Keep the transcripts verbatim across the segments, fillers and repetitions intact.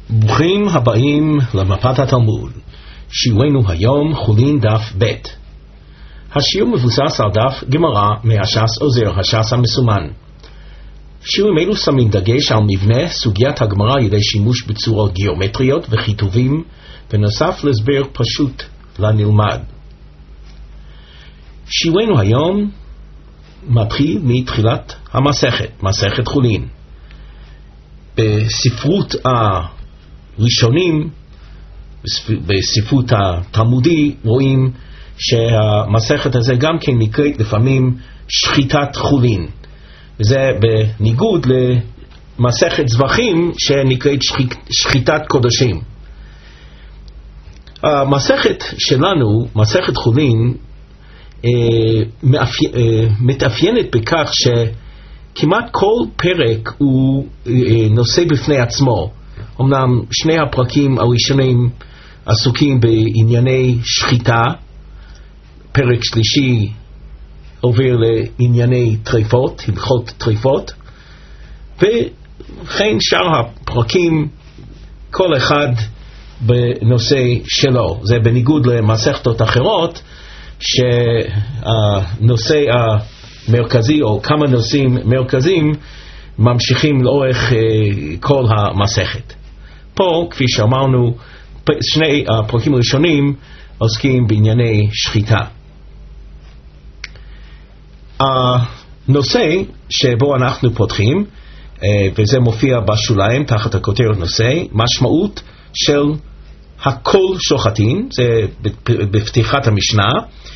ברוכים הבאים למפת התלמוד. שיעורנו היום חולין דף ב'. השיעור מבוסס על דף גמרא מהש"ס עוזר, הש"ס המסומן. שיעורים אלו שמים דגש על מבנה סוגיית הגמרא על ידי שימוש בצורות גיאומטריות וכיתובים, ונוסף להסבר פשוט לנלמד. שיעורנו היום מתחיל מתחילת המסכת, מסכת חולין. בספרות הראשונים, בספרות התלמודי, רואים שהמסכת הזה גם כן נקראת לפעמים שחיטת חולין, וזה בניגוד למסכת זבחים שנקראת שחיטת קודשים. המסכת שלנו, מסכת חולין, מתאפיינת בכך שכמעט כל פרק הוא נושא בפני עצמו. אמנם שני הפרקים הראשונים עסוקים בענייני שחיטה, פרק שלישי עובר לענייני טרפות, הלכות טרפות, וכן שאר הפרקים כל אחד בנושא שלו. זה בניגוד למסכתות אחרות שהנושא המרכזי או כמה נושאים מרכזיים ממשיכים לאורך כל המסכת. פה, כפי שאמרנו, שני הפרקים הראשונים עוסקים בענייני שחיטה. הנושא שבו אנחנו פותחים, וזה מופיע בשוליים תחת הכותרת נושא, משמעות של הכל שוחטין, זה בפתיחת המשנה,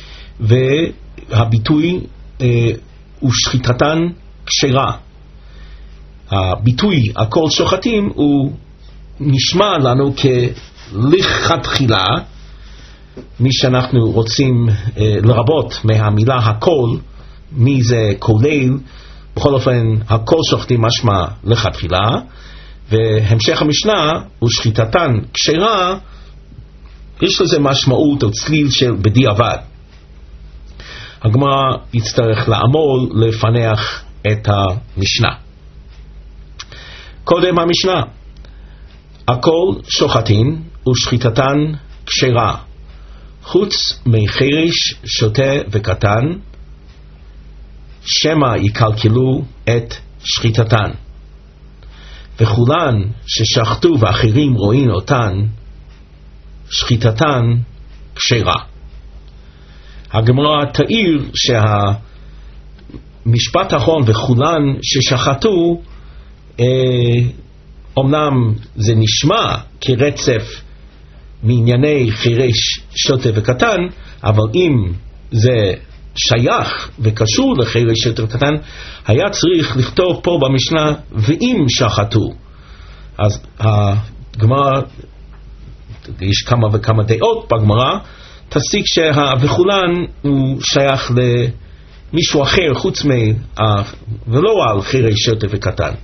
והביטוי הוא שחיטתן כשרה. הביטוי הכל שוחטים הוא נשמע לנו כלכתחילה, מי שאנחנו רוצים לרבות מהמילה הכל, מי זה כולל, בכל אופן הכל שוחטים משמע לכתחילה, והמשך המשנה הוא שחיטתן כשרה, יש לזה משמעות או צליל של בדיעבד. הגמרא יצטרך לעמול לפענח את המשנה. קודם המשנה, הכל שוחטין ושחיטתן כשרה, חוץ מחרש שוטה וקטן, שמא יקלקלו את שחיטתן. וכולן ששחטו ואחרים רואים אותן, שחיטתן כשרה. הגמרא תאיר שהמשפט האחרון וכולן ששחטו, אה, אמנם זה נשמע כרצף מענייני חירש שוטה וקטן, אבל אם זה שייך וקשור לחירש שוטה וקטן, היה צריך לכתוב פה במשנה ואם שחטו. אז הגמרא, יש כמה וכמה דעות בגמרא, תסיק שהווכולן הוא שייך למישהו אחר חוץ מה, ולא על חירש שוטה וקטן.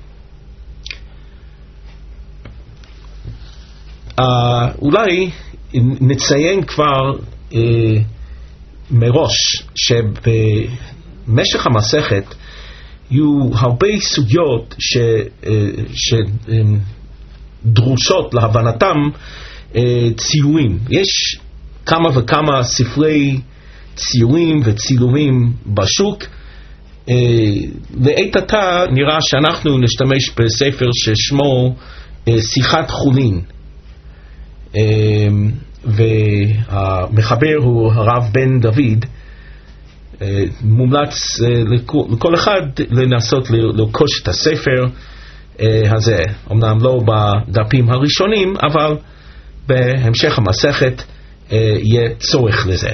Uh, אולי נציין כבר uh, מראש שבמשך המסכת יהיו הרבה סוגיות ש, uh, שדרושות להבנתם uh, ציורים. יש כמה וכמה ספרי ציורים וצילומים בשוק. Uh, לעת עתה נראה שאנחנו נשתמש בספר ששמו uh, שיחת חולין. והמחבר הוא הרב בן דוד. מומלץ לכל אחד לנסות לרכוש את הספר הזה, אמנם לא בדפים הראשונים, אבל בהמשך המסכת יהיה צורך לזה.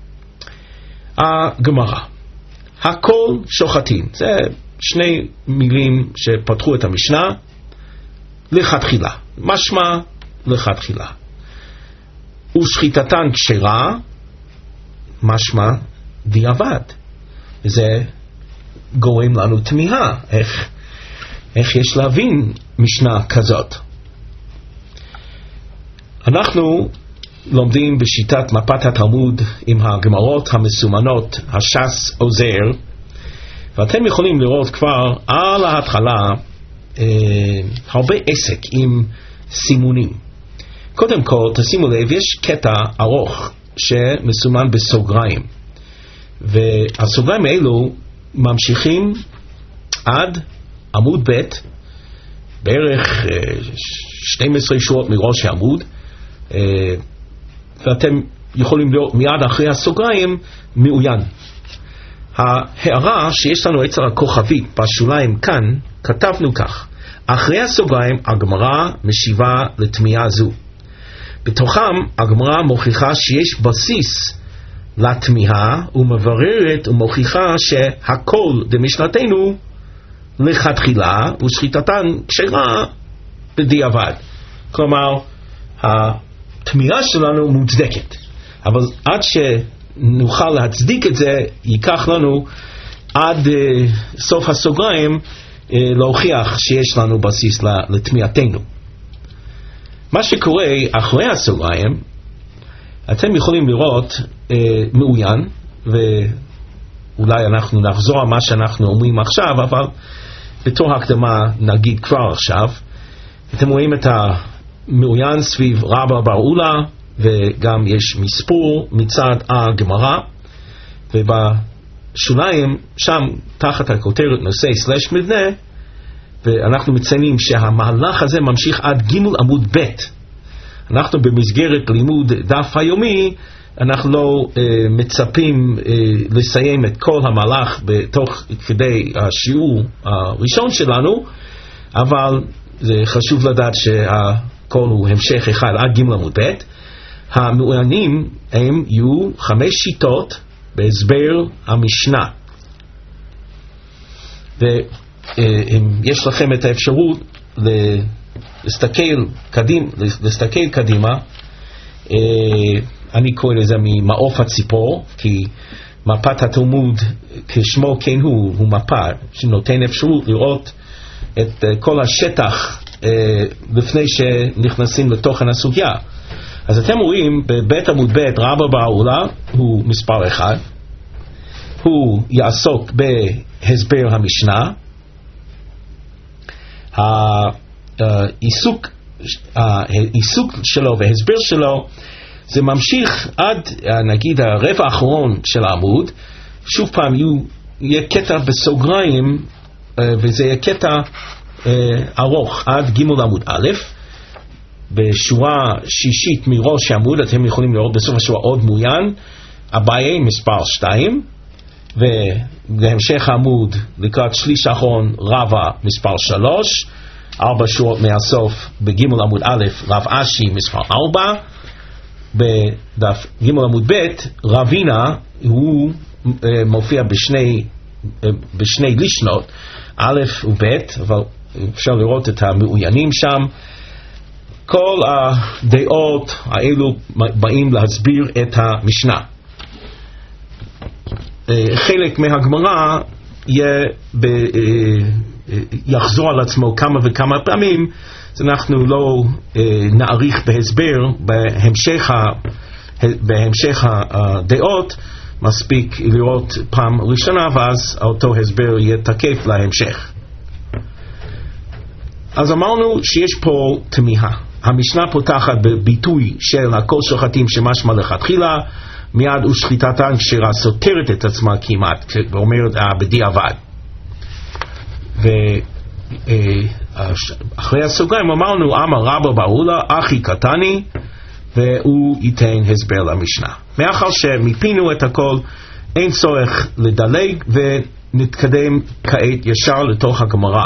הגמרא, הכל שוחטין, זה שני מילים שפתחו את המשנה. לכתחילה, משמע לכתחילה. ושחיטתן כשרה, משמע דיעבד. וזה גורם לנו תמיהה, איך, איך יש להבין משנה כזאת. אנחנו לומדים בשיטת מפת התלמוד עם הגמרות המסומנות, הש"ס עוזר, ואתם יכולים לראות כבר על ההתחלה אה, הרבה עסק עם סימונים. קודם כל, תשימו לב, יש קטע ארוך שמסומן בסוגריים, והסוגריים האלו ממשיכים עד עמוד ב', בערך שתים עשרה שורות מראש העמוד, ואתם יכולים לראות מיד אחרי הסוגריים מאוין. ההערה שיש לנו אצל הכוכבית בשוליים כאן, כתבנו כך: אחרי הסוגריים הגמרא משיבה לתמיהה זו. בתוכם הגמרא מוכיחה שיש בסיס לתמיהה, ומבררת ומוכיחה שהכל דמשנתנו לכתחילה ושחיטתן כשרה בדיעבד. כלומר, התמיהה שלנו מוצדקת, אבל עד שנוכל להצדיק את זה ייקח לנו עד uh, סוף הסוגריים uh, להוכיח שיש לנו בסיס לתמיהתנו. מה שקורה אחרי הסוגריים, אתם יכולים לראות uh, מאוין, ואולי אנחנו נחזור על מה שאנחנו אומרים עכשיו, אבל בתור הקדמה נגיד כבר עכשיו. אתם רואים את המאוין סביב רבא בר אולה, וגם יש מספור מצד הגמרא, ובשוליים שם תחת הכותרת נושא סלש מבנה, ואנחנו מציינים שהמהלך הזה ממשיך עד ג' עמוד ב'. אנחנו במסגרת לימוד דף היומי, אנחנו לא uh, מצפים uh, לסיים את כל המהלך בתוך כדי השיעור הראשון שלנו, אבל זה חשוב לדעת שהכל הוא המשך אחד עד ג' עמוד ב'. המעוניינים הם יהיו חמש שיטות בהסבר המשנה, ואם יש לכם את האפשרות להסתכל קדימה, להסתכל קדימה, אני קורא לזה ממעוף הציפור, כי מפת התלמוד כשמו כן הוא, הוא מפה שנותן אפשרות לראות את כל השטח לפני שנכנסים לתוכן הסוגיה. אז אתם רואים בבית עמוד ב' רבא בר אולה הוא מספר אחד, הוא יעסוק בהסבר המשנה. העיסוק, העיסוק שלו וההסבר שלו זה ממשיך עד נגיד הרבע האחרון של העמוד. שוב פעם יהיה קטע בסוגריים, וזה יהיה קטע ארוך עד ג' עמוד א'. בשורה שישית מראש העמוד אתם יכולים לראות בסוף השורה עוד מעוין אביי מספר שתיים, ובהמשך העמוד לקראת שליש האחרון רבא מספר שלוש, ארבע שורות מהסוף בג' עמוד א' רב אשי מספר ארבע, בדף ג' עמוד ב' רבינה הוא מופיע בשני, בשני לישנות א' וב', אבל אפשר לראות את המעוינים שם. כל הדעות האלו באים להסביר את המשנה. חלק מהגמרא יחזור על עצמו כמה וכמה פעמים, אז אנחנו לא נאריך בהסבר בהמשך, בהמשך הדעות, מספיק לראות פעם ראשונה ואז אותו הסבר יהיה תקף להמשך. אז אמרנו שיש פה תמיהה. המשנה פותחת בביטוי של הכל שוחטים שמשמע לכתחילה, מיד ושחיטתן כשרה סותרת את עצמה כמעט, ואומרת בדיעבד. ואחרי הסוגריים אמרנו אמר רבא בר אולה אחי קטני, והוא ייתן הסבר למשנה. מאחר שמיפינו את הכל אין צורך לדלג, ונתקדם כעת ישר לתוך הגמרא.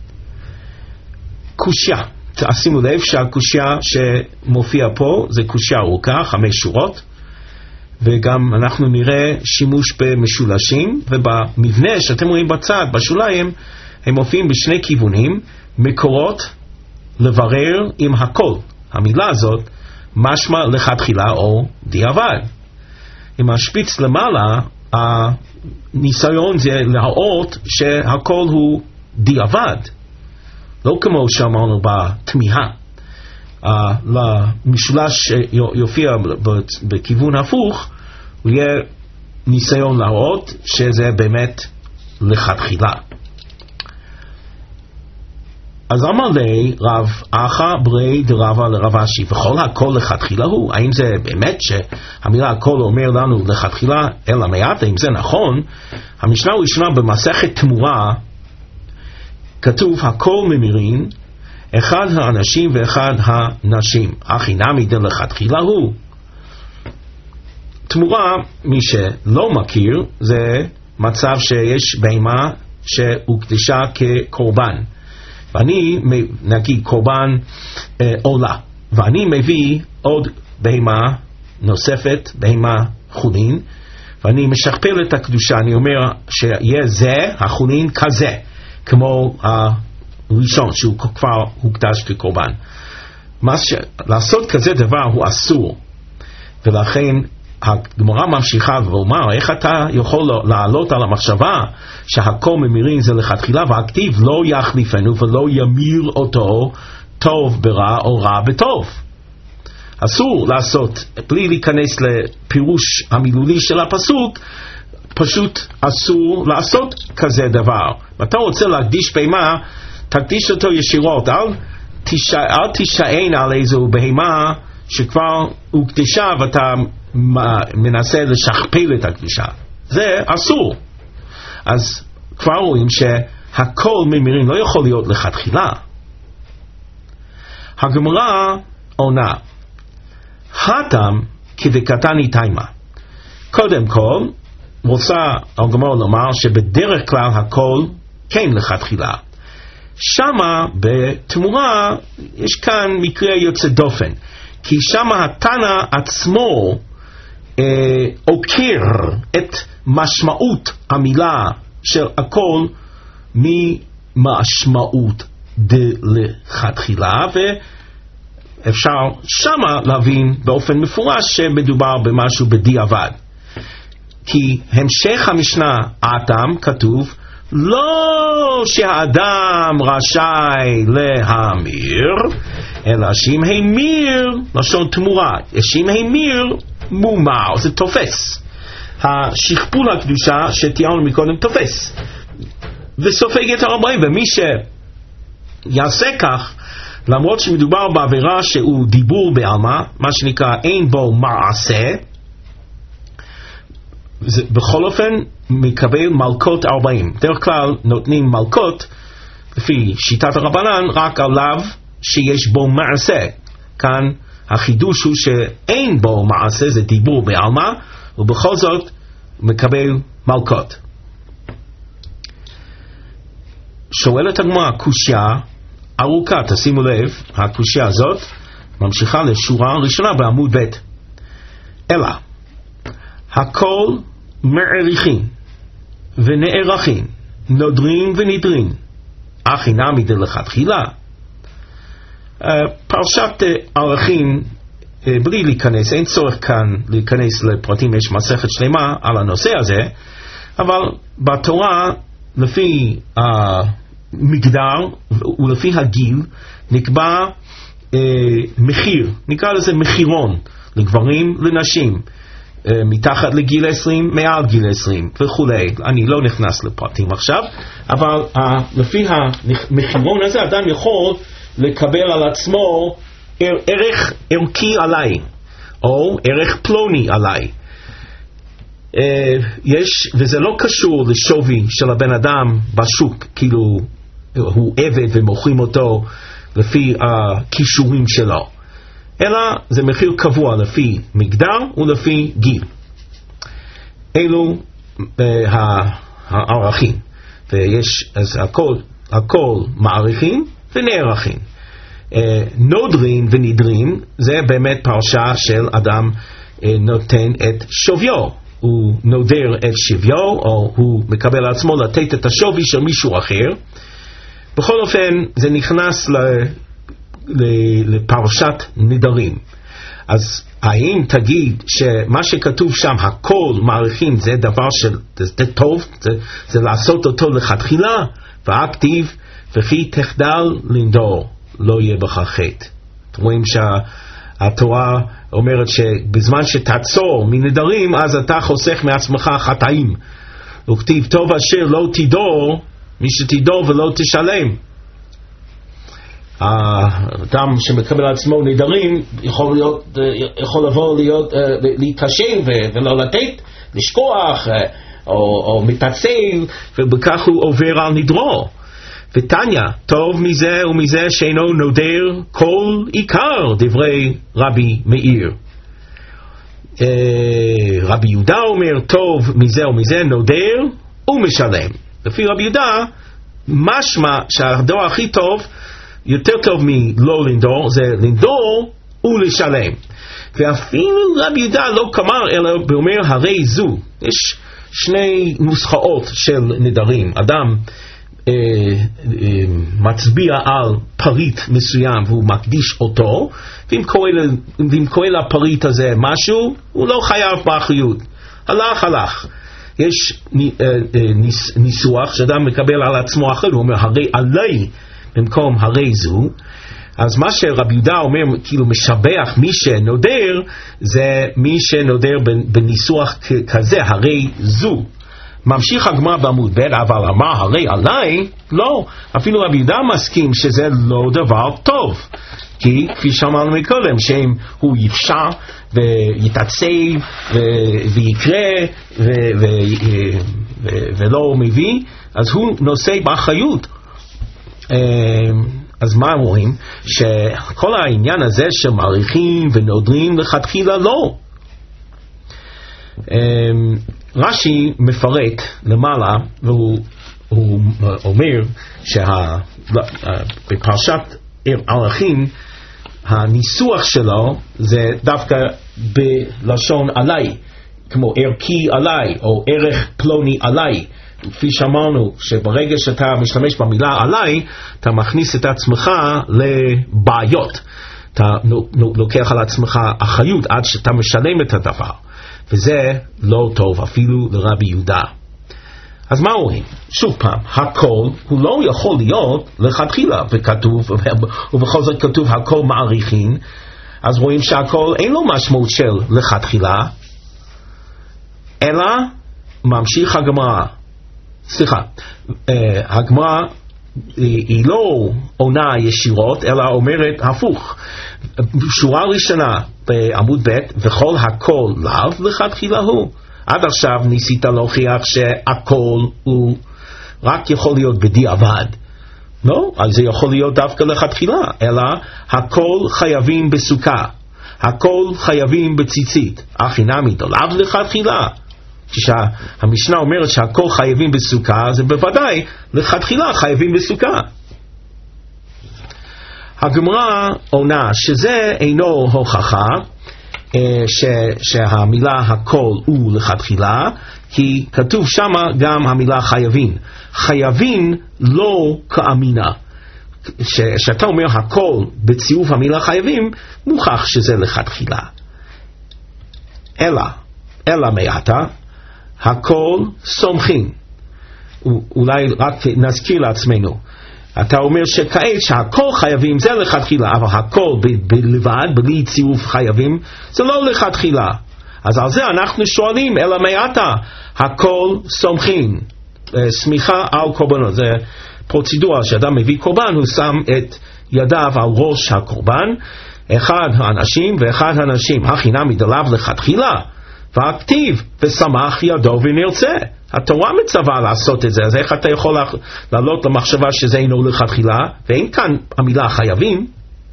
קושיה, תשימו לב שהקושיה שמופיע פה זה קושיה ארוכה, חמש שורות, וגם אנחנו נראה שימוש במשולשים, ובמבנה שאתם רואים בצד, בשוליים, הם מופיעים בשני כיוונים, מקורות לברר עם הכל. המילה הזאת משמע לכתחילה או דיעבד. עם השפיץ למעלה, הניסיון זה להראות שהכל הוא דיעבד. לא כמו שאמרנו בתמיהה. Uh, למשולש שיופיע בכיוון הפוך, הוא יהיה ניסיון להראות שזה באמת לכתחילה. אז אמר לי רב אחא ברי דרבא לרב אשי, וכל הכל לכתחילה הוא. האם זה באמת שהמילה הכל אומר לנו לכתחילה אלא מעט? האם זה נכון? המשנה הראשונה במסכת תמורה כתוב הכל ממירין, אחד האנשים ואחד הנשים, אך אינמי דלכתחילה הוא. תמורה, מי שלא מכיר, זה מצב שיש בהמה שהוקדשה כקורבן, ואני נגיד קורבן אה, עולה, ואני מביא עוד בהמה נוספת, בהמה חולין, ואני משכפל את הקדושה. אני אומר שיהיה זה החולין כזה כמו הראשון שהוא כבר הוקדש כקורבן. ש... לעשות כזה דבר הוא אסור, ולכן הגמרא ממשיכה ואומר, איך אתה יכול לעלות על המחשבה שהכל ממירין זה לכתחילה, והכתיב לא יחליפנו ולא ימיר אותו טוב ברע או רע בטוב. אסור לעשות, בלי להיכנס לפירוש המילולי של הפסוק, פשוט אסור לעשות כזה דבר. ואתה רוצה להקדיש בהמה, תקדיש אותו ישירות, אל, תשע, אל תשען על איזו בהמה שכבר הוקדשה ואתה מנסה לשכפל את הקדושה. זה אסור. אז כבר רואים שהכל ממירין לא יכול להיות לכתחילה. הגמרא עונה, הטם כדקתני תימה. קודם כל רוצה הגמרא לומר שבדרך כלל הכל כן לכתחילה. שמה בתמורה יש כאן מקרה יוצא דופן, כי שמה התנא עצמו אה, עוקר את משמעות המילה של הכל ממשמעות דלכתחילה, ואפשר שמה להבין באופן מפורש שמדובר במשהו בדיעבד. כי המשך המשנה אתם כתוב לא שהאדם רשאי להמיר, אלא שאם המיר, לשון תמורה, שאם המיר מומר, זה תופס. השכפול הקדושה שתיארנו מקודם תופס וסופג את הרבים, ומי שיעשה כך למרות שמדובר בעבירה שהוא דיבור בעלמא, מה שנקרא אין בו מעשה, זה, בכל אופן מקבל מלכות ארבעים. דרך כלל נותנים מלכות לפי שיטת הרבנן רק עליו שיש בו מעשה. כאן החידוש הוא שאין בו מעשה, זה דיבור בעלמא, ובכל זאת מקבל מלכות. שואלת הגמרא קושיה ארוכה, תשימו לב, הקושיה הזאת ממשיכה לשורה הראשונה בעמוד ב'. אלא הכל מעריכים ונערכים, נודרים ונדרים, אך אינם מדלכתחילה. פרשת ערכים, בלי להיכנס, אין צורך כאן להיכנס לפרטים, יש מסכת שלמה על הנושא הזה, אבל בתורה לפי המגדר ולפי הגיל נקבע אה, מחיר, נקרא לזה מחירון, לגברים לנשים, אה, מתחת לגיל עשרים, מעל גיל עשרים וכו'. אני לא נכנס לפרטים עכשיו, אבל אה, לפי המחירון הזה אדם יכול לקבל על עצמו ערך ערכי עליי, או ערך פלוני עליי. Uh, יש, וזה לא קשור לשווי של הבן אדם בשוק, כאילו הוא עבד ומוכרים אותו לפי הכישורים uh, שלו, אלא זה מחיר קבוע לפי מגדר ולפי גיל. אלו uh, הערכים, ויש אז הכל, הכל מעריכים ונערכים. uh, נודרים ונדרים זה באמת פרשה של אדם uh, נותן את שוויו, הוא נודר את שוויו, או הוא מקבל על עצמו לתת את השווי של מישהו אחר. בכל אופן זה נכנס ל, ל, לפרשת נדרים. אז האם תגיד שמה שכתוב שם הכל מעריכים זה דבר של זה, זה טוב, זה, זה לעשות אותו לכתחילה, והכתיב וכי תחדל לנדור לא יהיה בך חטא. אתם רואים שהתורה אומרת שבזמן שתעצור מנדרים אז אתה חוסך מעצמך חטאים, וכתיב טוב אשר לא תדור מי שתדור ולא תשלם. האדם שמקבל על עצמו נדרים יכול להיות, יכול לבוא להיות, להתקשר ולא לתת, לשכוח או, או מתעצל, ובכך הוא עובר על נדרו. ותניא, טוב מזה ומזה שאינו נודר כל עיקר דברי רבי מאיר. רבי יהודה אומר טוב מזה ומזה נודר ומשלם. לפי רבי יהודה משמע שהדבר הכי טוב, יותר טוב מלא לנדור, זה לנדור ולשלם. ואפילו רבי יהודה לא כמר אלא ואומר הרי זו. יש שני נוסחאות של נדרים. אדם אה, אה, מצביע על פריט מסוים והוא מקדיש אותו, ואם קורה, ואם קורה לפריט הזה משהו, הוא לא חייב באחריות. הלך הלך. יש ניס, ניסוח שאדם מקבל על עצמו אחר, הוא אומר הרי עלי במקום הרי זו. אז מה שרבי יהודה אומר, כאילו משבח מי שנודר, זה מי שנודר בניסוח כזה, הרי זו. ממשיך הגמרא בעמוד ב', אבל אמר הרי עלי, לא, אפילו רבי יהודה מסכים שזה לא דבר טוב. כי כפי שאמרנו מקודם, שאם הוא יפשע ויתעצב ויקרה ולא מביא, אז הוא נושא באחריות. אז מה אומרים? שכל העניין הזה שמעריכים ונודרים לכתחילה לא. רש"י מפרט למעלה, והוא אומר שבפרשת ערכים הניסוח שלו זה דווקא בלשון עליי, כמו ערכי עליי או ערך פלוני עליי. כפי שאמרנו, שברגע שאתה משתמש במילה עליי, אתה מכניס את עצמך לבעיות. אתה לוקח על עצמך אחריות עד שאתה משלם את הדבר. וזה לא טוב אפילו לרבי יהודה. אז מה אומרים? שוב פעם, הכל הוא לא יכול להיות לכתחילה, וכתוב, ובכל זאת כתוב הכל מעריכין, אז רואים שהכל אין לו משמעות של לכתחילה, אלא ממשיך הגמרא. סליחה, הגמרא היא לא עונה ישירות, אלא אומרת הפוך. שורה ראשונה בעמוד ב', וכל הכל לאו לכתחילה הוא. עד עכשיו ניסית להוכיח שהכל הוא רק יכול להיות בדיעבד. לא, אז זה יכול להיות דווקא לכתחילה, אלא הכל חייבים בסוכה, הכל חייבים בציצית, אך אינמי לאו לכתחילה. כשהמשנה אומרת שהכל חייבים בסוכה, זה בוודאי לכתחילה חייבים בסוכה. הגמרא עונה שזה אינו הוכחה ש, שהמילה הכל הוא לכתחילה, כי כתוב שמה גם המילה חייבים. חייבים לא כאמינה. שאתה אומר הכל בצירוף המילה חייבים, מוכח שזה לכתחילה. אלא, אלא מעתה, הכל סומכים. אולי רק נזכיר לעצמנו. אתה אומר שכעת שהכל חייבים זה לכתחילה, אבל הכל בלבד, בלי צירוף חייבים, זה לא לכתחילה. אז על זה אנחנו שואלים, אלא מעתה, הכל סומכים. סמיכה על קורבנות. זה פרוצדורה שאדם מביא קורבן, הוא שם את ידיו על ראש הקורבן, אחד האנשים ואחד האנשים, החינמי דלאו לכתחילה, והכתיב ושמח ידו ונרצה. התורה מצווה לעשות את זה, אז איך אתה יכול לעלות למחשבה שזה אינו לכתחילה, ואין כאן המילה חייבים.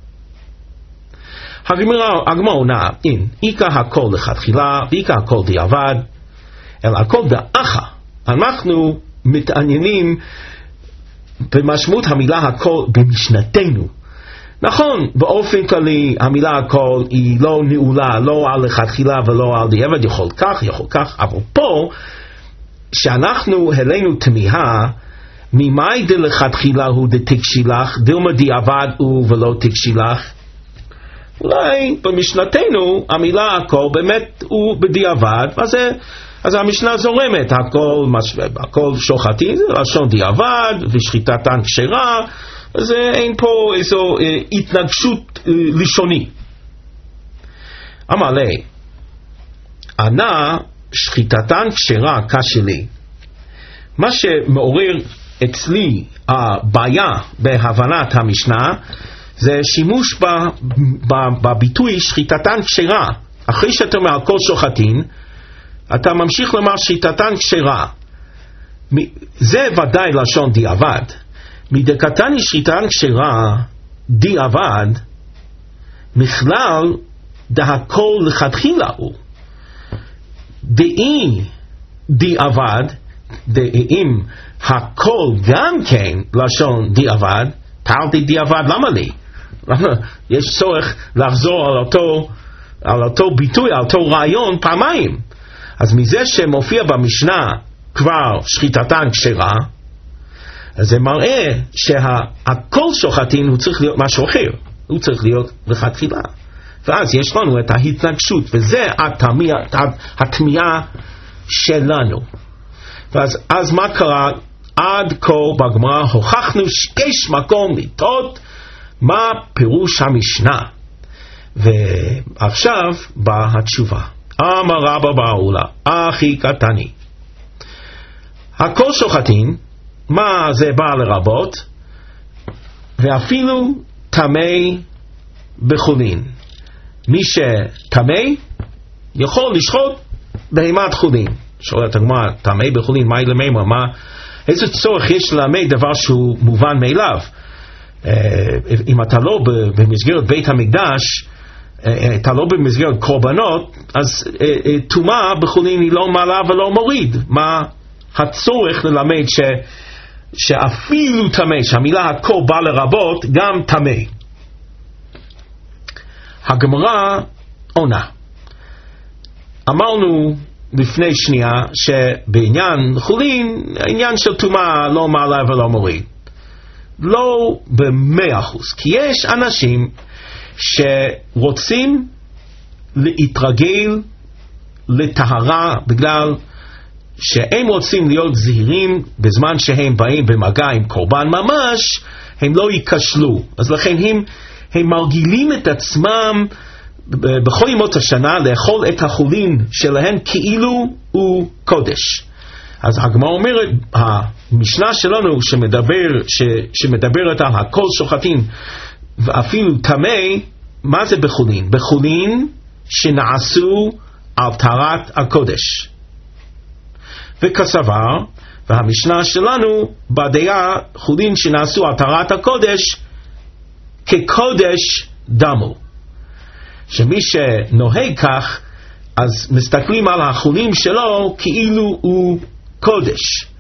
הגמרא עונה, אין, איקה הכל לכתחילה, ואיקה הכל דיעבד, אלא הכל דאחה. אנחנו מתעניינים במשמעות המילה הכל במשנתנו. נכון, באופן כללי המילה הכל היא לא נעולה, לא על לכתחילה ולא על דיעבד, יכול כך, יכול כך, אבל פה, שאנחנו העלינו תמיהה, ממאי דלכתחילה הוא דתקשילך, דילמה דיעבד הוא ולא תקשילך. אולי במשנתנו המילה הכל באמת הוא בדיעבד, אז, אז המשנה זורמת, הכל, הכל שוחטים, זה לשון דיעבד, ושחיטתן כשרה, אז אין פה איזו אה, התנגשות אה, לישוני. אמר לי, ענה שחיטתן כשרה כשלי. מה שמעורר אצלי הבעיה בהבנת המשנה זה שימוש בביטוי שחיטתן כשרה. אחרי שאתה אומר הכל שוחטין, אתה ממשיך לומר שחיטתן כשרה. זה ודאי לשון דיעבד. מדקתני שחיטתן כשרה דיעבד, מכלל דהכל לכתחילה הוא. דאי דיעבד, אם הכל גם כן לשון דיעבד, תרתי דיעבד, למה לי? יש צורך לחזור על אותו, על אותו ביטוי, על אותו רעיון פעמיים. אז מזה שמופיע במשנה כבר שחיטתן כשרה, אז זה מראה שהכל שוחטין הוא צריך להיות משהו אחר, הוא צריך להיות לכתחילה. ואז יש לנו את ההתנגשות, וזה התמיהה שלנו. ואז אז מה קרה? עד כה בגמרא הוכחנו שיש מקום לטעות מה פירוש המשנה. ועכשיו באה התשובה. אמר רבא בר אהולה, אחי קטני. הכל שוחטין, מה זה בא לרבות? ואפילו טמא בחולין. מי שטמא יכול לשחוט בהימת חולין. שואלת הגמרא, טמא בחולין, מה ילמד? מה, איזה צורך יש ללמד דבר שהוא מובן מאליו? אם אתה לא במסגרת בית המקדש, אתה לא במסגרת קורבנות, אז טומאה בחולין היא לא מעלה ולא מוריד. מה הצורך ללמד ש, שאפילו טמא, שהמילה הכל בא לרבות גם טמא? הגמרא עונה. אמרנו לפני שנייה שבעניין חולין, העניין של טומאה לא מעלה ולא מוריד. לא במאה אחוז, כי יש אנשים שרוצים להתרגל לטהרה בגלל שהם רוצים להיות זהירים בזמן שהם באים במגע עם קורבן ממש, הם לא ייכשלו. אז לכן הם, הם מרגילים את עצמם בכל ימות השנה לאכול את החולין שלהם כאילו הוא קודש. אז הגמרא אומרת, המשנה שלנו שמדבר, ש, שמדברת על הכל שוחטין ואפילו טמא, מה זה בחולין? בחולין שנעשו על טהרת הקודש. וכסבר, והמשנה שלנו בדעה חולין שנעשו על טהרת הקודש כקודש דמו. שמי שנוהג כך, אז מסתכלים על החולין שלו כאילו הוא קודש.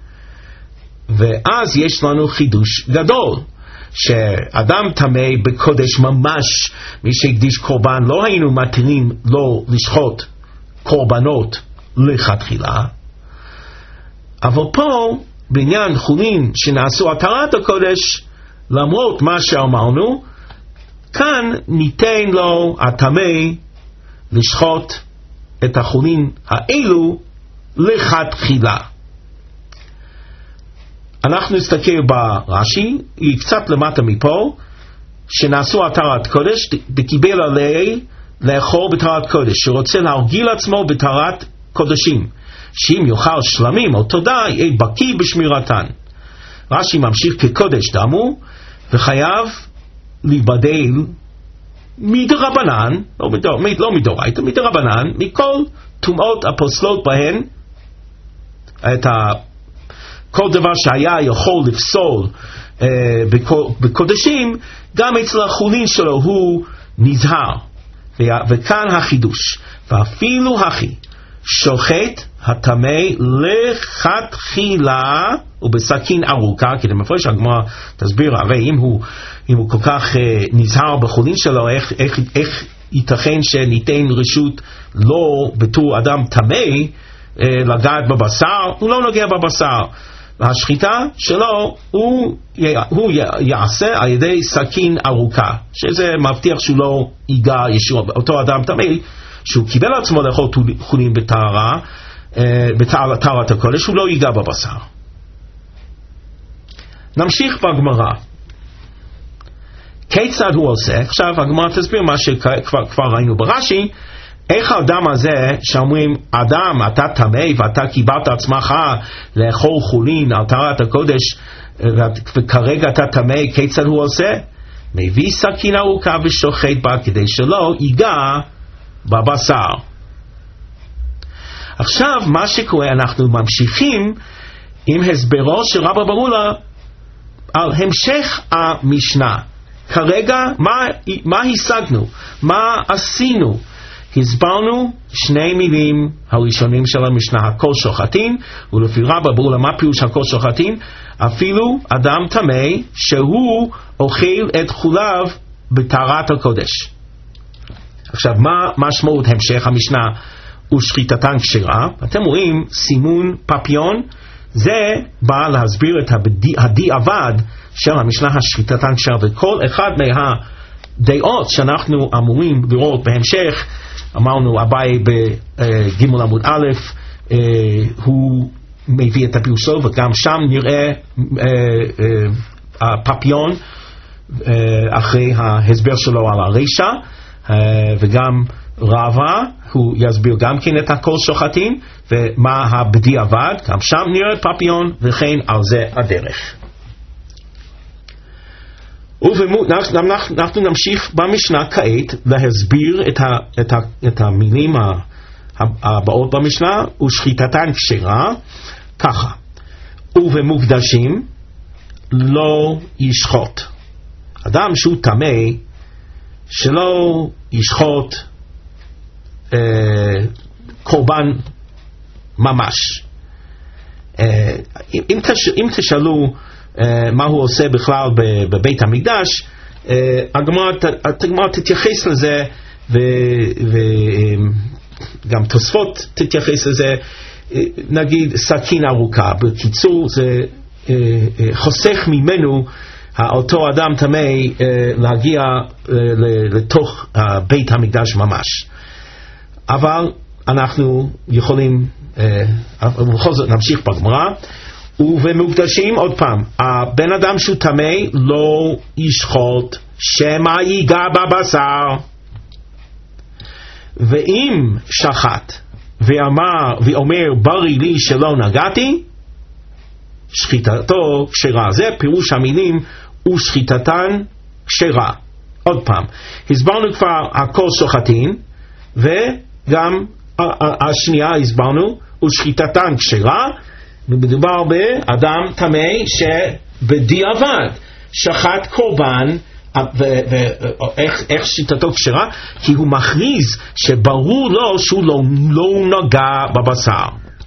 ואז יש לנו חידוש גדול, שאדם טמא בקודש ממש, מי שהקדיש קורבן, לא היינו מתירים לו לשחוט קורבנות לכתחילה. אבל פה, בעניין חולין שנעשו על טהרת הקודש, למרות מה שאמרנו, כאן ניתן לו הטמא לשחוט את החולין האלו לכתחילה. אנחנו נסתכל ברש"י, היא קצת למטה מפה, שנעשו על טהרת קודש, וקיבל עליה לאכול בטהרת קודש, שרוצה להרגיל עצמו בטהרת קודשים, שאם יאכל שלמים או תודה, יהיה בקיא בשמירתן. רש"י ממשיך כקודש דמו, וחייב להיבדל מדרבנן, לא, מדור, לא מדורייתא, מדרבנן, מכל טומאות הפוסלות בהן, את ה... כל דבר שהיה יכול לפסול אה, בקודשים, גם אצל החולין שלו הוא נזהר. ו- וכאן החידוש. ואפילו הכי שוחט הטמא לכתחילה ובסכין ארוכה, כי למפרש הגמרא תסביר, הרי אם הוא, אם הוא כל כך אה, נזהר בחולין שלו, איך, איך, איך ייתכן שניתן רשות לא בתור אדם טמא אה, לגעת בבשר? הוא לא נוגע בבשר. השחיטה שלו הוא, הוא יעשה על ידי סכין ארוכה, שזה מבטיח שהוא לא ייגע ישיר. אותו אדם טמא שהוא קיבל עצמו לאכול חולין בטהרה, בטהרת הקודש, הוא לא ייגע בבשר. נמשיך בגמרא. כיצד הוא עושה? עכשיו הגמרא תסביר מה שכבר כבר ראינו ברש"י. איך האדם הזה שאומרים, אדם, אתה טמא ואתה קיבלת עצמך לאכול חולין על טהרת הקודש וכרגע אתה טמא, כיצד הוא עושה? מביא סכין ארוכה ושוחט בה כדי שלא ייגע בבשר. עכשיו מה שקורה, אנחנו ממשיכים עם הסברו של רבא ברולה על המשך המשנה. כרגע מה, מה השגנו? מה עשינו? הסברנו שני מילים הראשונים של המשנה, הכל שוחטים, ולפי רבא ברולה מה פירוש הכל שוחטים? אפילו אדם טמא שהוא אוכל את חוליו בטהרת הקודש. עכשיו מה משמעות המשך המשנה ושחיטתן כשרה? אתם רואים סימון פפיון, זה בא להסביר את הדיעבד של המשנה השחיטתן כשרה, וכל אחד מהדעות שאנחנו אמורים לראות בהמשך, אמרנו אביי בג' עמוד א', הוא מביא את הפירוש שלו, וגם שם נראה הפפיון אחרי ההסבר שלו על הרשע, וגם רבא הוא יסביר גם כן את הכל שוחטים ומה הבדיעבד, גם שם נראה פפיון, וכן על זה הדרך. ואנחנו נמשיך במשנה כעת להסביר את, ה, את, ה, את המילים הבאות במשנה, ושחיטתן כשרה ככה: ובמוקדשים לא ישחוט. אדם שהוא טמא שלא ישחוט אה, קורבן ממש. אה, אם, תש, אם תשאלו אה, מה הוא עושה בכלל בבית המקדש, אה, הגמרא תתייחס לזה, וגם תוספות תתייחס לזה, אה, נגיד סכין ארוכה. בקיצור זה אה, אה, חוסך ממנו אותו אדם טמא להגיע לתוך בית המקדש ממש. אבל אנחנו יכולים בכל זאת נמשיך בגמרא. ובמוקדשים, עוד פעם, הבן אדם שהוא טמא לא ישחוט שמא ייגע בבשר, ואם שחט ואמר ואומר ברי לי שלא נגעתי, שחיטתו כשרה. זה פירוש המילים ושחיטתן כשרה. עוד פעם, הסברנו כבר הכל שוחטים, וגם השנייה הסברנו ושחיטתן כשרה. מדובר באדם טמא שבדיעבד שחט קורבן, ואיך שיטתו כשרה? כי הוא מכריז שברור לו שהוא לא, לא נגע בבשר.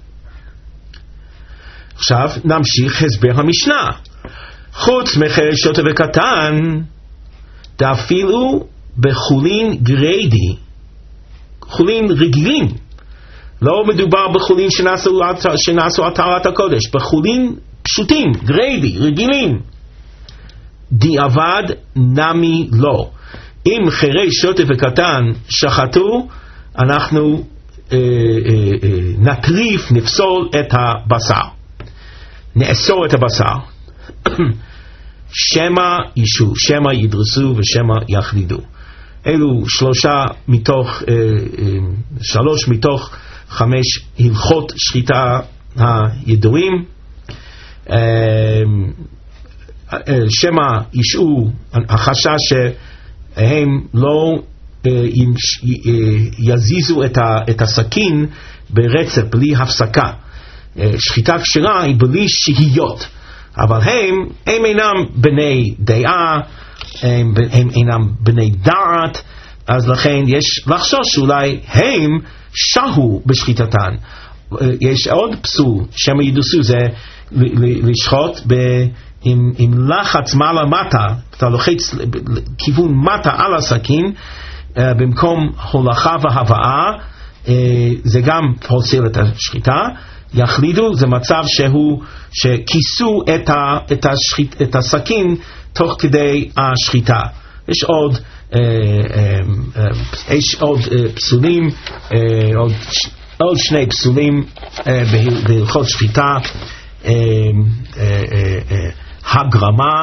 עכשיו נמשיך הסבר המשנה. חוץ מחיי שוטה וקטן, דאפילו בחולין גריידי, חולין רגילים, לא מדובר בחולין שנעשו, שנעשו התרת הקודש, בחולין פשוטים, גריידי, רגילים, דיעבד נמי לא. אם חיי שוטה וקטן שחטו, אנחנו אה, אה, אה, נטריף, נפסול את הבשר, נאסור את הבשר. שמא ישו, שמא ידרסו ושמא יחלידו. אלו שלושה מתוך אה, אה, שלוש מתוך חמש הלכות שחיטה הידועים. אה, אה, שמא ישו, החשש שהם לא אה, יזיזו את, ה, את הסכין ברצף בלי הפסקה. אה, שחיטה כשרה היא בלי שהיות, אבל הם, הם אינם בני דעה, הם, הם אינם בני דעת, אז לכן יש לחשוש שאולי הם שהו בשחיטתן. יש עוד פסול, שמא ידוסו, זה לשחוט ב, עם, עם לחץ מעלה מטה, אתה לוחץ כיוון מטה על הסכין, במקום הולכה והבאה, זה גם פוסל את השחיטה. יחלידו זה מצב שהוא שכיסו את, ה, את, השחית, את הסכין תוך כדי השחיטה. יש עוד אה, אה, אה, יש עוד אה, פסולים, אה, עוד, עוד שני פסולים אה, בהלכות שחיטה, אה, אה, אה, אה, הגרמה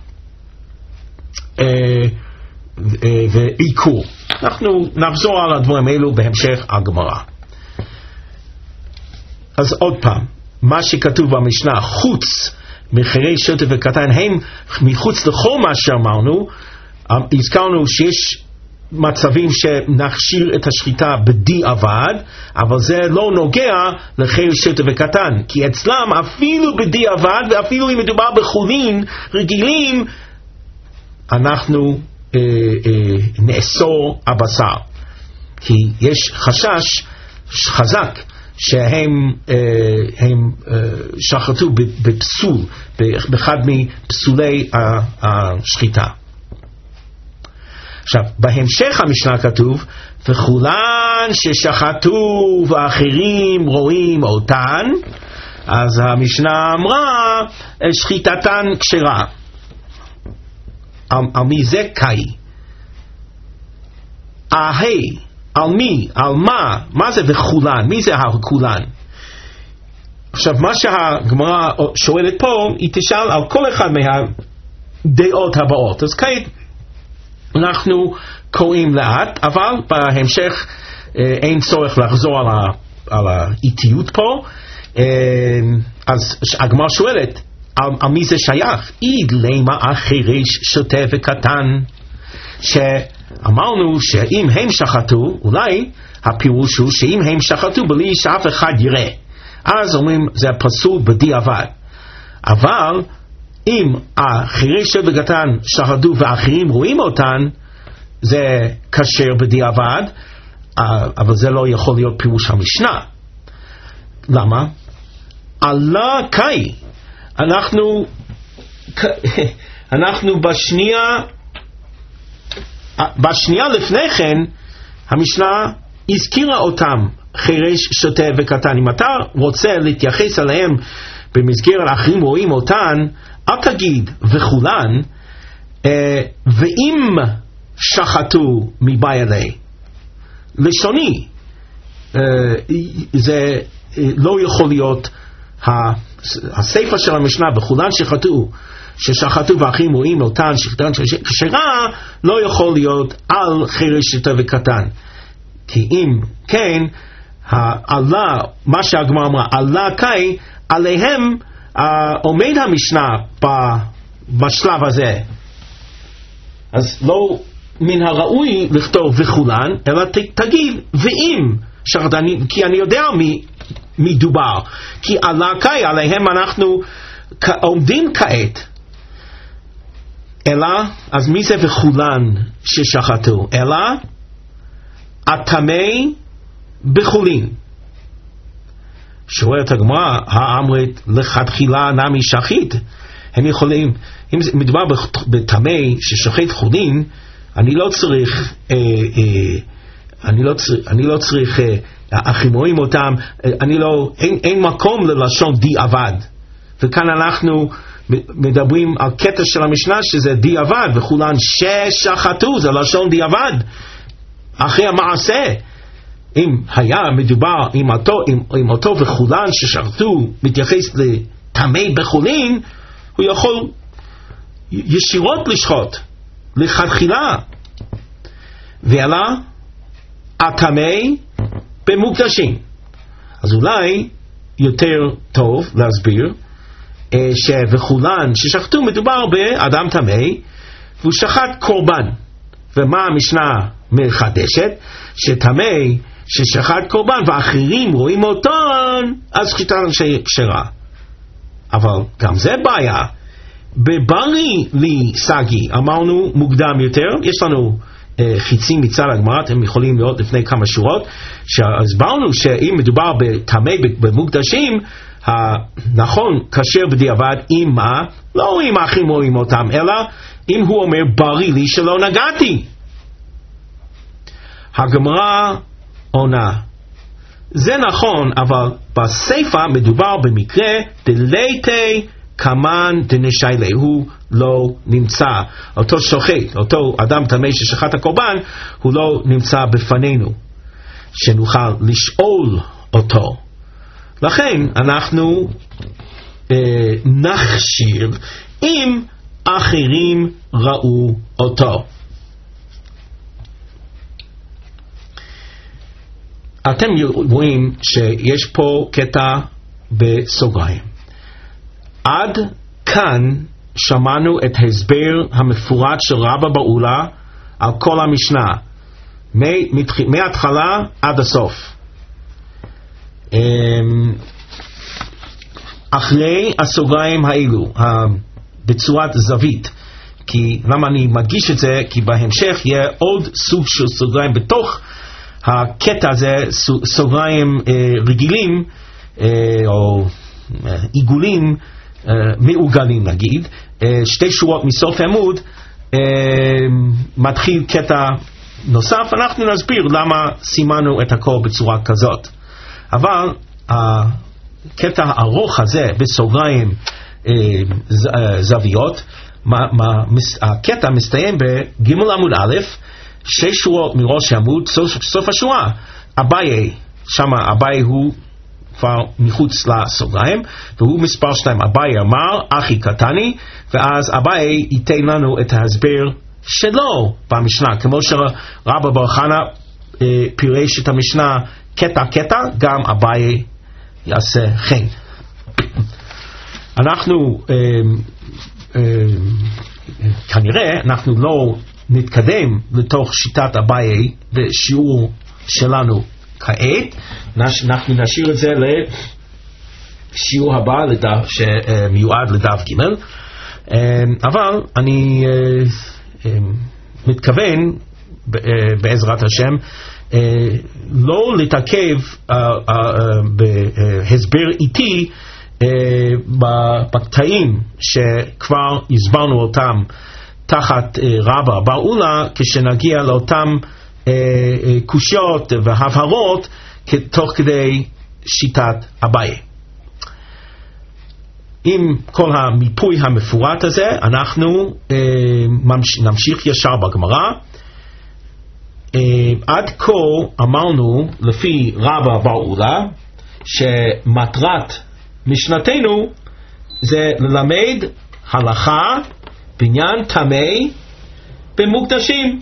אה, אה, ועיקור. אנחנו נחזור על הדברים האלו בהמשך הגמרא. אז עוד פעם, מה שכתוב במשנה, חוץ מחירי שוטף וקטן הם מחוץ לכל מה שאמרנו. הזכרנו שיש מצבים שנכשיר את השחיטה בדיעבד, אבל זה לא נוגע לחירי שוטף וקטן, כי אצלם אפילו בדיעבד, ואפילו אם מדובר בחולין רגילים, אנחנו אה, אה, נאסור הבשר, כי יש חשש חזק שהם אה, הם, אה, שחטו בפסול, באחד מפסולי השחיטה. עכשיו, בהמשך המשנה כתוב, וכולן ששחטו ואחרים רואים אותן, אז המשנה אמרה, שחיטתן כשרה. על, על מי זה קאי? אהי, על מי, על מה, מה זה וכולן? מי זה הכולן? עכשיו, מה שהגמרא שואלת פה, היא תשאל על כל אחד מהדעות הבאות. אז כעת, אנחנו קוראים לאט, אבל בהמשך אה, אין צורך לחזור על, ה, על האיטיות פה. אה, אז הגמרא שואלת, על, על מי זה שייך? איד למה החירש שוטף וקטן, שאמרנו שאם הם שחטו, אולי הפירוש הוא שאם הם שחטו בלי שאף אחד יראה, אז אומרים זה פסול בדיעבד. אבל אם החירש שוטף וקטן שחטו ואחרים רואים אותן, זה כשר בדיעבד, אבל זה לא יכול להיות פירוש המשנה. למה? עלה קאי. אנחנו אנחנו בשנייה בשנייה לפני כן המשנה הזכירה אותם, חירש שוטף וקטן. אם אתה רוצה להתייחס אליהם במסגרת אחרים רואים אותן, אל תגיד וכולן, אה, ואם שחטו מבעלי לשוני, אה, זה אה, לא יכול להיות הספר של המשנה, וכולן שחטו ששחטו ואחרים רואים אותן שחיטתן כשרה, לא יכול להיות על חירש שוטף וקטן. כי אם כן, העלה, מה שהגמרא אמרה, עלה קאי, עליהם Uh, עומד המשנה בשלב הזה. אז לא מן הראוי לכתוב וכולן, אלא ת, תגיד ואם שחטני, כי אני יודע מי, מי דובר, כי עלה קאי, עליהם אנחנו עומדים כעת. אלא, אז מי זה וכולן ששחטו? אלא הטמא בחולין. שואלת הגמרא, האמרת לכתחילה נמי שחית? הם יכולים, אם מדובר בטמא ששוחט חולין, אני לא צריך, אה, אה, אני לא צריך, אני לא צריך, אה, אחים רואים אותם, אה, אני לא, אין, אין מקום ללשון דיעבד. וכאן אנחנו מדברים על קטע של המשנה שזה דיעבד, וכולן ששחטו, זה לשון דיעבד, אחרי המעשה. אם היה מדובר עם אותו, עם, עם אותו וכולן ששחטו מתייחס לטמא בחולין, הוא יכול ישירות לשחוט לכתחילה. ואלא הטמא במוקדשים. אז אולי יותר טוב להסביר אה, שווכולן ששחטו מדובר באדם טמא והוא שחט קורבן. ומה המשנה מחדשת? שטמא ששחט קורבן ואחרים רואים אותן, אז שחיטתן כשרה. אבל גם זה בעיה. בברי לי סגי אמרנו מוקדם יותר, יש לנו אה, חיצים מצד הגמרא, אתם יכולים לראות לפני כמה שורות, שהסברנו שאם מדובר בטמא במוקדשים, נכון כשר בדיעבד, אם מה? לא אם האחרים רואים אותם, אלא אם הוא אומר ברי לי שלא נגעתי. הגמרא עונה, זה נכון, אבל בספר מדובר במקרה דלייטי כמן דנשיילי, הוא לא נמצא, אותו שוחט, אותו אדם טמא ששחט הקורבן, הוא לא נמצא בפנינו שנוכל לשאול אותו. לכן אנחנו אה, נכשיר אם אחרים ראו אותו. אתם רואים שיש פה קטע בסוגריים. עד כאן שמענו את ההסבר המפורט של רבא באולה על כל המשנה, מההתחלה עד הסוף. אחרי הסוגריים האלו, בצורת זווית, כי למה אני מדגיש את זה? כי בהמשך יהיה עוד סוג של סוגריים בתוך הקטע הזה, סוגריים רגילים או עיגולים מעוגלים נגיד, שתי שורות מסוף עמוד, מתחיל קטע נוסף. אנחנו נסביר למה סימנו את הכל בצורה כזאת, אבל הקטע הארוך הזה בסוגריים זוויות, הקטע מסתיים בג' עמוד א', שש שורות מראש העמוד, סוף, סוף השורה. אביי, שמה אביי הוא כבר מחוץ לסוגריים, והוא מספר שתיים. אביי אמר, אחי קטני, ואז אביי ייתן לנו את ההסבר שלו במשנה, כמו שרבא בר חנה אה, פירש את המשנה קטע קטע, גם אביי יעשה כן. אנחנו אה, אה, כנראה אנחנו לא נתקדם לתוך שיטת אביי בשיעור שלנו כעת, אנחנו נשאיר את זה לשיעור הבא לדף, שמיועד לדף ג', אבל אני מתכוון בעזרת השם לא להתעכב בהסבר איתי בקטעים שכבר הסברנו אותם תחת רבא בר אולה, כשנגיע לאותם קושיות והבהרות תוך כדי שיטת אביי. עם כל המיפוי המפורט הזה אנחנו נמשיך ישר בגמרא. עד כה אמרנו לפי רבא בר אולה שמטרת משנתנו זה ללמד הלכה בעניין טמא במוקדשים,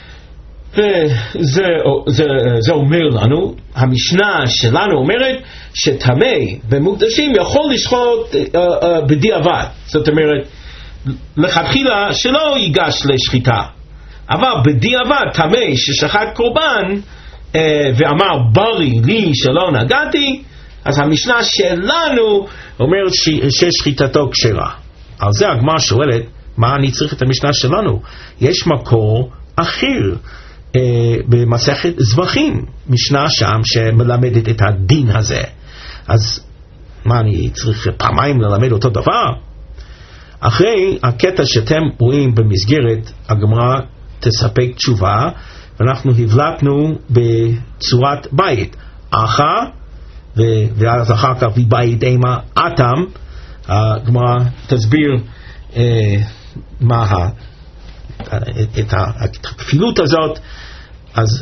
וזה זה, זה אומר לנו, המשנה שלנו אומרת שטמא במוקדשים יכול לשחוט uh, uh, בדיעבד, זאת אומרת לכתחילה שלא ייגש לשחיטה, אבל בדיעבד טמא ששחט קורבן uh, ואמר ברי לי שלא נגעתי, אז המשנה שלנו אומרת ששחיטתו כשרה. על זה הגמרא שואלת, מה אני צריך את המשנה שלנו? יש מקור אחר אה, במסכת זבחים, משנה שם שמלמדת את הדין הזה, אז מה אני צריך פעמיים ללמד אותו דבר? אחרי הקטע שאתם רואים במסגרת הגמרא תספק תשובה, ואנחנו הבלטנו בצורת בית אחא, ואז אחר כך מבית אימה אתם. הגמרא תסביר אה, מה ה, את הכפילות הזאת, אז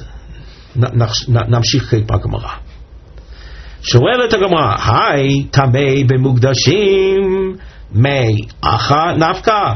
נמשיך בגמרא. שואלת הגמרא, היי טמא במוקדשים מי אחא נפקא?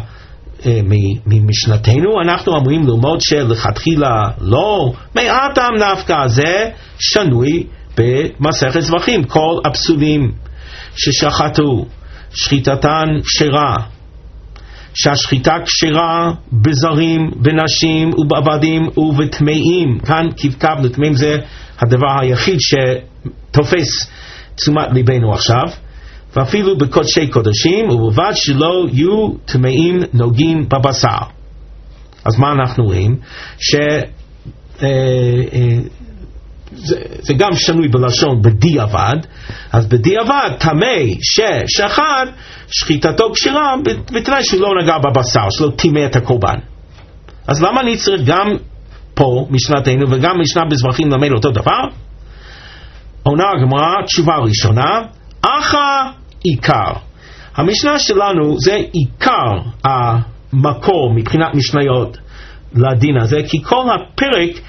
ממשנתנו אנחנו אמורים ללמוד שלכתחילה לא, מי אתם נפקא? זה שנוי במסכת זבחים, כל הפסולים ששחטו שחיטתן כשרה, שהשחיטה כשרה בזרים, בנשים ובעבדים ובטמאים. כאן כבקב לטמאים זה הדבר היחיד שתופס תשומת ליבנו עכשיו, ואפילו בקודשי קודשים, ובלבד שלא יהיו טמאים נוגעים בבשר. אז מה אנחנו רואים? ש... אה, אה, זה, זה גם שנוי בלשון בדיעבד, אז בדיעבד טמא ששחט שחיטתו כשרה בתנאי שהוא לא נגע בבשר, שלא טימא את הקורבן. אז למה אני צריך גם פה משנתנו וגם משנה בזבחים ללמד אותו דבר? עונה הגמרא, תשובה ראשונה, אחא עיקר. המשנה שלנו זה עיקר המקור מבחינת משניות לדין הזה, כי כל הפרק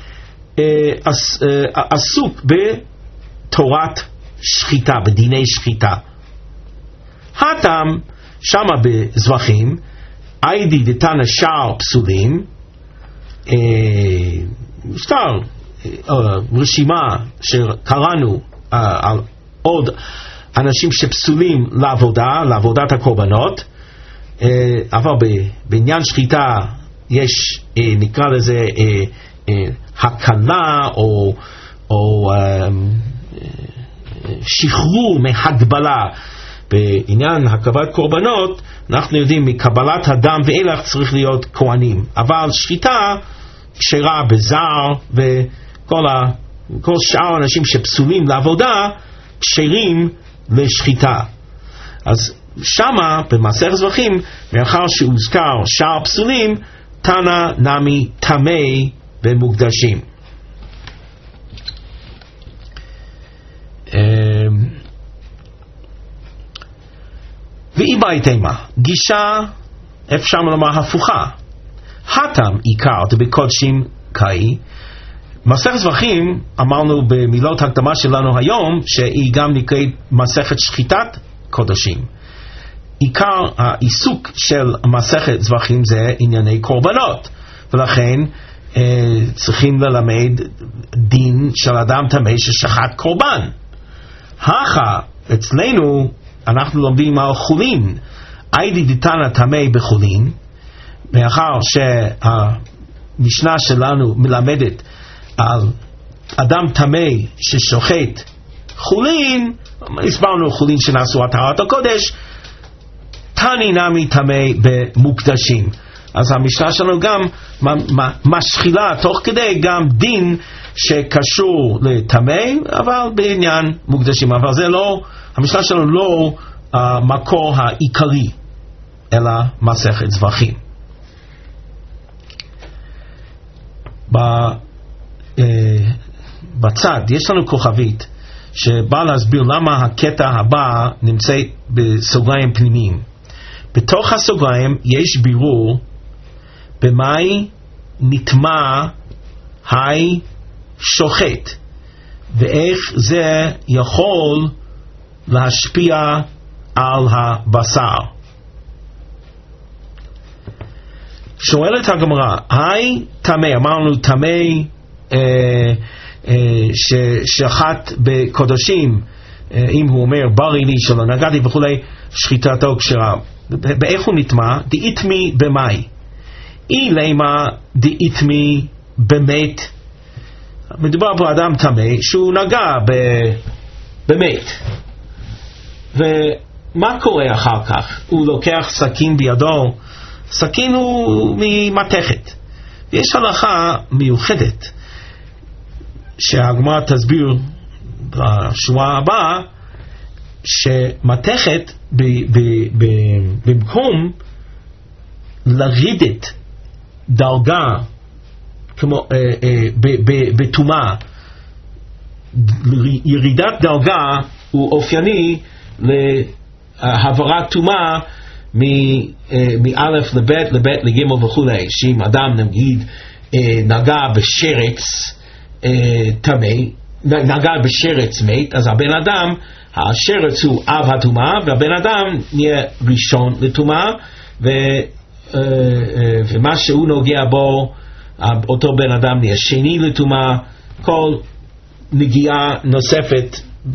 עסוק בתורת שחיטה, בדיני שחיטה. הטעם שמה בזבחים, איידי דתנא שער פסולים, סתם רשימה שקראנו על עוד אנשים שפסולים לעבודה, לעבודת הקורבנות, אבל בעניין שחיטה יש, נקרא לזה, הקלה או, או שחרור מהגבלה. בעניין הקרבת קורבנות אנחנו יודעים מקבלת הדם ואילך צריך להיות כהנים, אבל שחיטה כשרה בזר וכל ה, כל שאר האנשים שפסולים לעבודה כשרים לשחיטה. אז שמה במסכת זבחים מאחר שהוזכר שאר פסולים, תנא נמי טמא במוקדשים. ואי בהתאמה, גישה אפשר לומר הפוכה. הטם עיקר דבקודשים קאי. מסכת זבחים אמרנו במילות הקדמה שלנו היום שהיא גם נקראת מסכת שחיטת קודשים. עיקר העיסוק של מסכת זבחים זה ענייני קורבנות, ולכן אה, צריכים ללמד דין של אדם טמא ששחט קורבן. הכה אצלנו אנחנו לומדים על חולין, איידי דתנא טמא בחולין, מאחר שהמשנה שלנו מלמדת על אדם טמא ששוחט חולין, הסברנו חולין שנעשו הטהרת הקודש, תני נמי טמא במוקדשים. אז המשנה שלנו גם משחילה תוך כדי גם דין שקשור לטמא, אבל בעניין מוקדשים. אבל זה לא, המשנה שלנו לא המקור העיקרי, אלא מסכת זבחים. בצד יש לנו כוכבית שבא להסביר למה הקטע הבא נמצא בסוגריים פנימיים. בתוך הסוגריים יש בירור במאי נטמע היי שוחט ואיך זה יכול להשפיע על הבשר. שואלת הגמרא, היי טמא, אמרנו טמא אה, אה, ששחט בקודשים, אה, אם הוא אומר ברי לי שלא נגעתי וכולי, שחיטתו כשרה. באיך הוא נטמע? דאיתמי במאי. אי למה דאיתמי במת. מדובר באדם טמא שהוא נגע במת. ומה קורה אחר כך? הוא לוקח סכין בידו, סכין הוא ממתכת. ויש הלכה מיוחדת שהגמרא תסביר בשורה הבאה, שמתכת ב, ב, ב, במקום לרדת דרגה כמו אה, אה, בטומאה, ירידת דרגה הוא אופייני להעברת טומאה מאלף לבית לבית לגימל וכולי. שאם אדם נגיד נגע בשרץ טמא, נגע בשרץ מת, אז הבן אדם, השרץ הוא אב הטומאה, והבן אדם נהיה ראשון לטומאה, ומה שהוא נוגע בו, אותו בן אדם נהיה שני לטומאה. כל נגיעה נוספת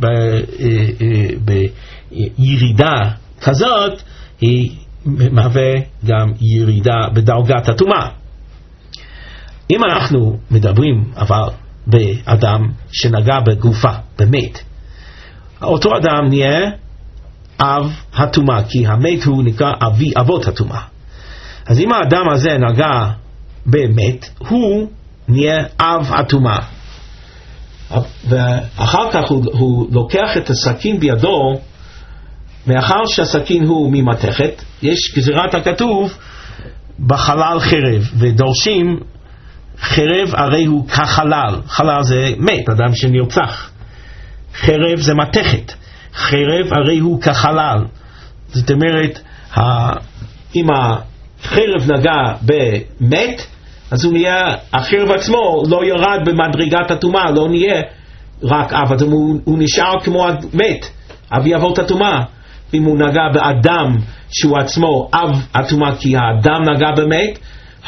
בירידה כזאת היא מהווה גם ירידה בדרגת הטומאה. אם אנחנו מדברים אבל באדם שנגע בגופה, במת, אותו אדם נהיה אב הטומאה, כי המת הוא נקרא אבי אבות הטומאה. אז אם האדם הזה נגע במת, הוא נהיה אב הטומאה. ואחר כך הוא, הוא לוקח את הסכין בידו, מאחר שהסכין הוא ממתכת, יש גזירת הכתוב בחלל חרב, ודורשים חרב הרי הוא כחלל. חלל זה מת, אדם שנרצח. חרב זה מתכת, חרב הרי הוא כחלל. זאת אומרת, אם החרב נגע במת, אז הוא נהיה, החרב עצמו לא ירד במדרגת הטומאה, לא נהיה רק אב, הוא, הוא נשאר כמו מת, אבי אבות הטומאה. אם הוא נגע באדם שהוא עצמו אב הטומאה, כי האדם נגע במת,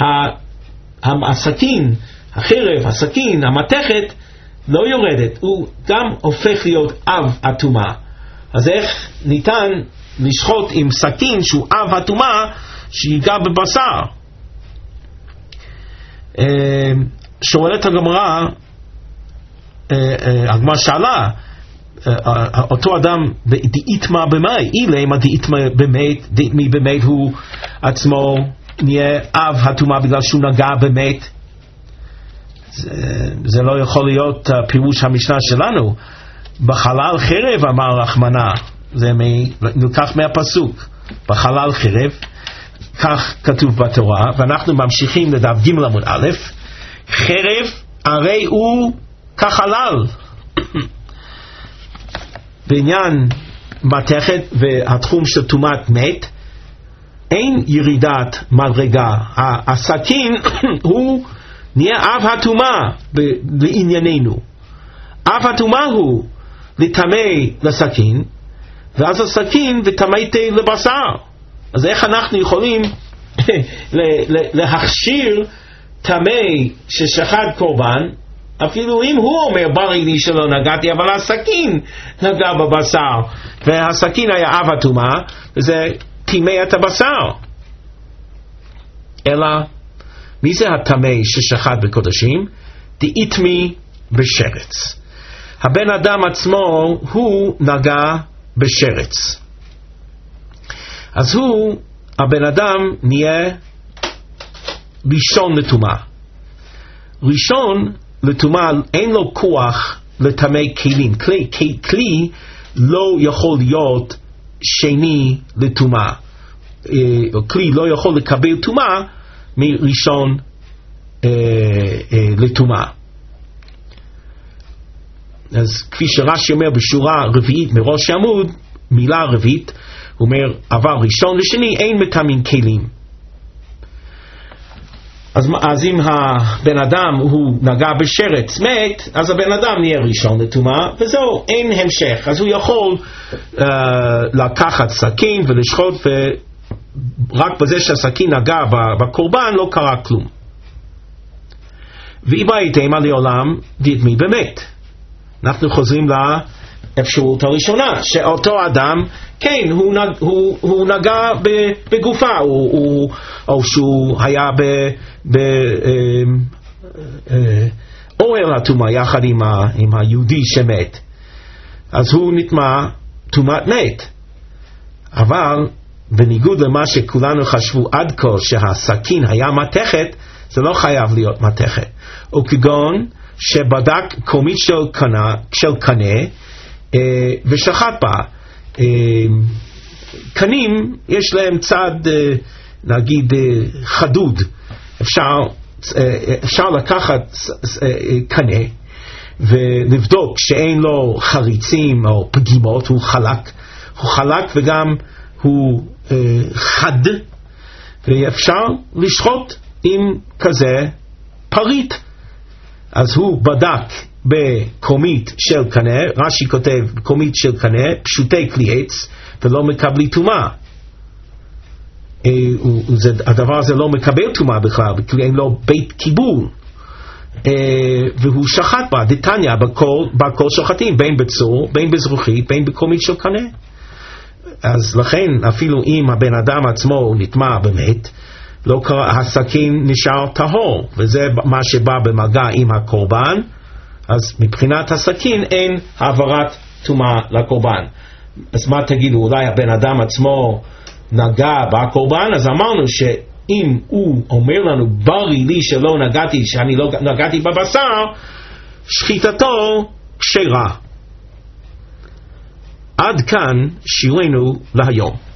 הסכין, החרב, הסכין, המתכת לא יורדת, הוא גם הופך להיות אב הטומאה. אז איך ניתן לשחוט עם סכין שהוא אב הטומאה שיגע בבשר. שואלת הגמרא, הגמרא שאלה, אותו אדם דאיתמא במאי, אילי מה דאיתמא באמת, דאיתמי באמת הוא עצמו נהיה אב הטומאה בגלל שהוא נגע באמת. זה, זה לא יכול להיות פירוש המשנה שלנו. בחלל חרב אמר רחמנה, זה נלקח מהפסוק, בחלל חרב, כך כתוב בתורה. ואנחנו ממשיכים לדף ג' עמוד א', חרב הרי הוא כחלל. בעניין מתכת והתחום של טומאת מת אין ירידת מדרגה. הסכין הוא נהיה אב הטומאה לענייננו. אב הטומאה הוא לטמא לסכין, ואז הסכין וטמאתי לבשר. אז איך אנחנו יכולים להכשיר טמא ששחט קורבן, אפילו אם הוא אומר ברי לי שלא נגעתי, אבל הסכין נגע בבשר, והסכין היה אב הטומאה, וזה טימא את הבשר. אלא מי זה הטמא ששחט בקודשים? דאיתמי בשרץ. הבן אדם עצמו הוא נגע בשרץ, אז הוא, הבן אדם נהיה ראשון לטומאה. ראשון לטומאה אין לו כוח לטמא כלים. כלי, כלי, כלי לא יכול להיות שני לטומאה. כלי לא יכול לקבל טומאה מראשון אה, אה, לטומאה. אז כפי שרש"י אומר בשורה רביעית מראש העמוד, מילה רביעית, הוא אומר עבר ראשון לשני אין מטמאים כלים. אז, אז אם הבן אדם הוא נגע בשרץ מת, אז הבן אדם נהיה ראשון לטומאה, וזהו, אין המשך. אז הוא יכול uh, לקחת סכין ולשחוט, ורק בזה שהסכין נגע בקורבן לא קרה כלום. ואיבאיתם על העולם דאיתמי באמת. אנחנו חוזרים לאפשרות הראשונה, שאותו אדם, כן, הוא, נג, הוא, הוא נגע בגופה, הוא, הוא, או שהוא היה באוהל הטומאה יחד עם, ה, עם היהודי שמת, אז הוא נטמא טומאת מת. אבל בניגוד למה שכולנו חשבו עד כה שהסכין היה מתכת, זה לא חייב להיות מתכת. או כגון שבדק קומית של קנה, של קנה אה, ושחט בה. אה, קנים יש להם צד אה, נגיד אה, חדוד. אפשר, אה, אפשר לקחת אה, קנה ולבדוק שאין לו חריצים או פגימות, הוא חלק, הוא חלק וגם הוא אה, חד, ואפשר לשחוט עם כזה פריט. אז הוא בדק בקומית של קנה, רש"י כותב קומית של קנה, פשוטי כלי עץ, ולא מקבלי טומאה. הדבר הזה לא מקבל טומאה בכלל, כי אין לו בית קיבול. והוא שחט בה, דתניא, בכל שוחטים, בין בצור, בין בזרוחית, בין בקומית של קנה. אז לכן, אפילו אם הבן אדם עצמו נטמא באמת, לא קרה, הסכין נשאר טהור, וזה מה שבא במגע עם הקורבן. אז מבחינת הסכין אין העברת טומאה לקורבן. אז מה תגידו, אולי הבן אדם עצמו נגע בקורבן? אז אמרנו שאם הוא אומר לנו ברי לי שלא נגעתי, שאני לא נגעתי בבשר, שחיטתו כשרה. עד כאן שיעורנו להיום.